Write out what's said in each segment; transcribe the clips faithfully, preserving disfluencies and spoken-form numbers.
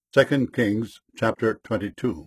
Second Kings chapter twenty-two.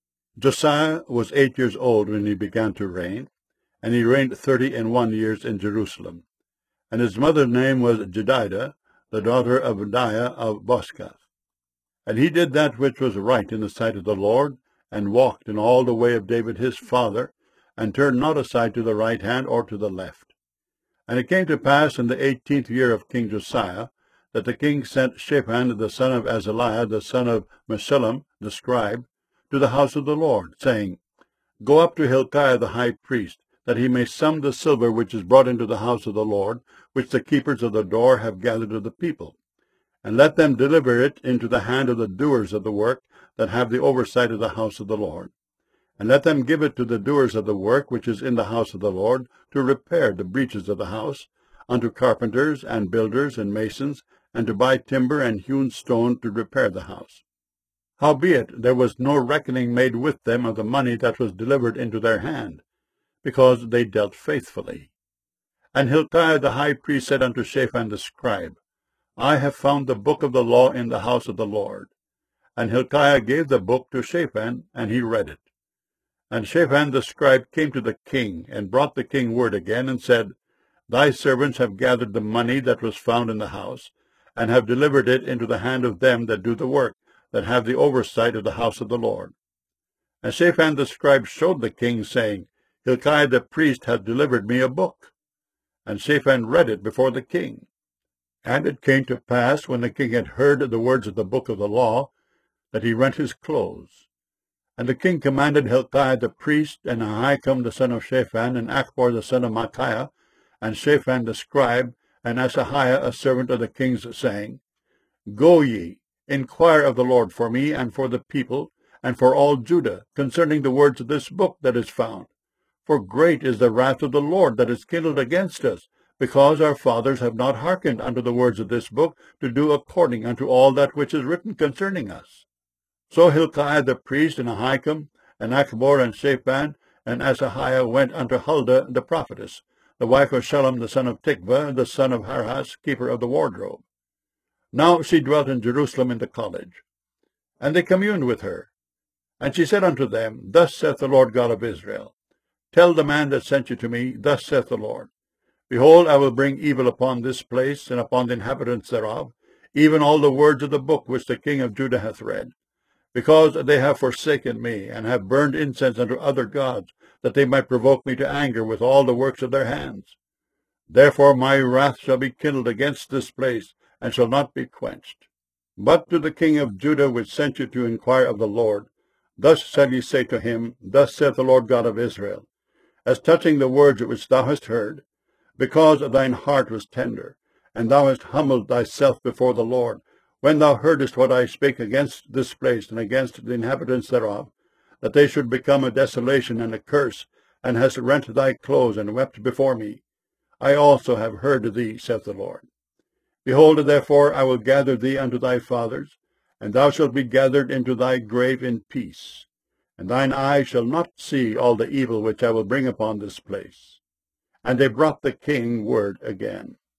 Josiah was eight years old when he began to reign, and he reigned thirty and one years in Jerusalem. And his mother's name was Jedidah, the daughter of Adaiah of Boscath. And he did that which was right in the sight of the Lord, and walked in all the way of David his father, and turned not aside to the right hand or to the left. And it came to pass in the eighteenth year of King Josiah, that the king sent Shaphan the son of Azaliah, the son of Meshullam, the scribe, to the house of the Lord, saying, Go up to Hilkiah the high priest, that he may sum the silver which is brought into the house of the Lord, which the keepers of the door have gathered of the people. And let them deliver it into the hand of the doers of the work, that have the oversight of the house of the Lord. And let them give it to the doers of the work which is in the house of the Lord, to repair the breaches of the house, unto carpenters and builders and masons, and to buy timber and hewn stone to repair the house. Howbeit there was no reckoning made with them of the money that was delivered into their hand, because they dealt faithfully. And Hilkiah the high priest said unto Shaphan the scribe, I have found the book of the law in the house of the Lord. And Hilkiah gave the book to Shaphan, and he read it. And Shaphan the scribe came to the king, and brought the king word again, and said, Thy servants have gathered the money that was found in the house, and have delivered it into the hand of them that do the work, that have the oversight of the house of the Lord. And Shaphan the scribe showed the king, saying, Hilkiah the priest hath delivered me a book. And Shaphan read it before the king. And it came to pass, when the king had heard the words of the book of the law, that he rent his clothes. And the king commanded Hilkiah the priest, and Ahikam the son of Shaphan, and Achbor the son of Micaiah, and Shaphan the scribe, and Asahiah a servant of the king's, saying, Go ye, inquire of the Lord for me, and for the people, and for all Judah, concerning the words of this book that is found. For great is the wrath of the Lord that is kindled against us, because our fathers have not hearkened unto the words of this book, to do according unto all that which is written concerning us. So Hilkiah the priest, and Ahikam, and Achbor, and Shaphan, and Asahiah went unto Huldah the prophetess, the wife of Shallum the son of Tikvah, the son of Harhas, keeper of the wardrobe. Now she dwelt in Jerusalem in the college. And they communed with her. And she said unto them, Thus saith the Lord God of Israel, Tell the man that sent you to me, Thus saith the Lord, Behold, I will bring evil upon this place, and upon the inhabitants thereof, even all the words of the book which the king of Judah hath read, because they have forsaken me, and have burned incense unto other gods, that they might provoke me to anger with all the works of their hands. Therefore my wrath shall be kindled against this place, and shall not be quenched. But to the king of Judah, which sent you to inquire of the Lord, thus shall ye say to him, Thus saith the Lord God of Israel, As touching the words which thou hast heard, because thine heart was tender, and thou hast humbled thyself before the Lord, when thou heardest what I spake against this place and against the inhabitants thereof, that they should become a desolation and a curse, and hast rent thy clothes and wept before me, I also have heard thee, saith the Lord. Behold, therefore, I will gather thee unto thy fathers, and thou shalt be gathered into thy grave in peace, and thine eye shall not see all the evil which I will bring upon this place. And they brought the king word again.